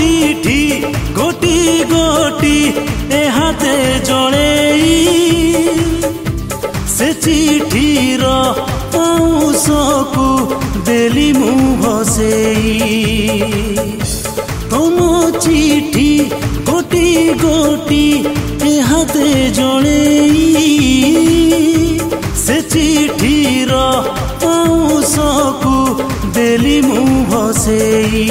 चिठी गोटी गोटी ए हाथे जड़ेई से चिठीर पाउंसकु देली मु भसेई तुम चिठी गोटी गोटी ए हाथे जड़ेई से चिठीर पाउंसकु देली मु भसेई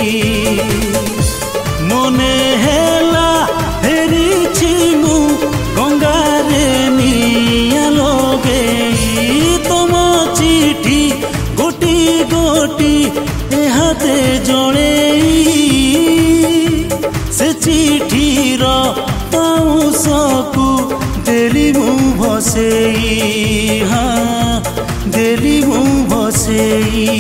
मने हेला फेरिछि मु गंगारे निया लगेई तुम चिठी गोटी गोटी ए हाथे जड़ेई से चिठीर पाउंसकु देली मु भसेई हाँ देली मु भसेई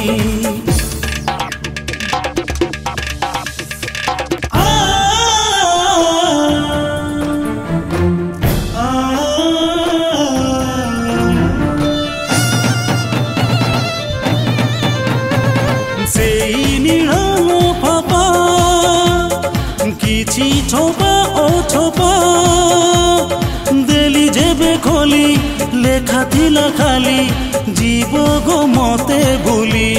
किछि छोपा ओ छोपा देली जेबे खोली लेखा थिला खाली जीव गो मते भूली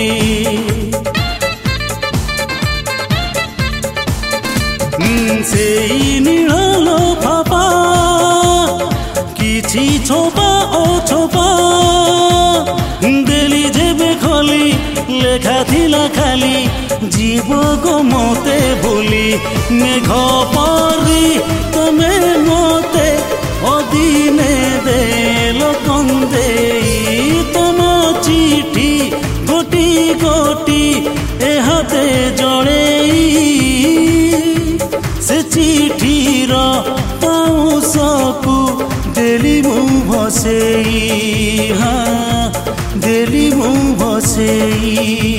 सेई नीलो फापा किछि छोपा ओ छोपा देली जेबे खोली लेखा थिला खाली जीव गो मते भूली मेघ परी तमे मते अदिने देल कंदेई तुम चिठी गोटी गोटी ए हाथे जड़ेई से चिठीर पाउंसकु देली मु भसेई हाँ देली मु भसेई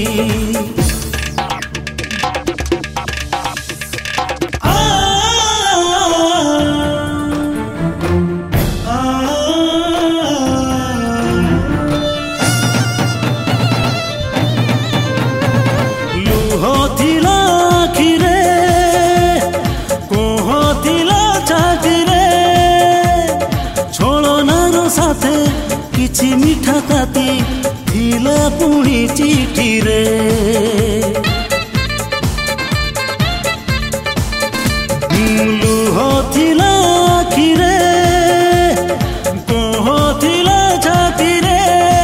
किछि मीठा ताती थिला पुणी चिठी रे लुह थिला आखिरे कोह थिला छाती रे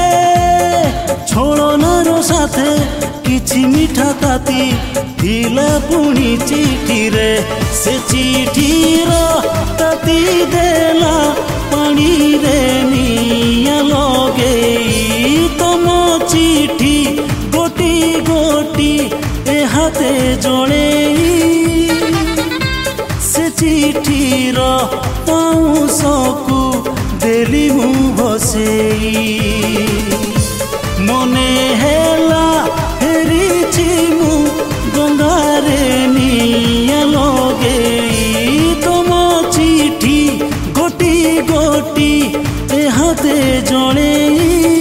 छोड़नार साथे किछि मीठा ताती थिला पुणी चिठी रे से चिठीर ताती देला पानी रे निया लगेई तुम चिठी गोटी गोटी ए हाथे जड़ेई से चिठीर पाउंसकु देली मु भसेई मने हेला फेरिछि मु गंगारे निया लगेई तुम चिठी गोटी गोटी ए हाथे जड़ेई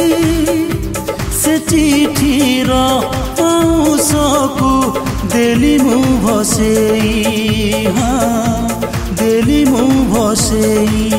से चिठीर पाउंसकु देली मु भसेई हाँ देली मु भसेई।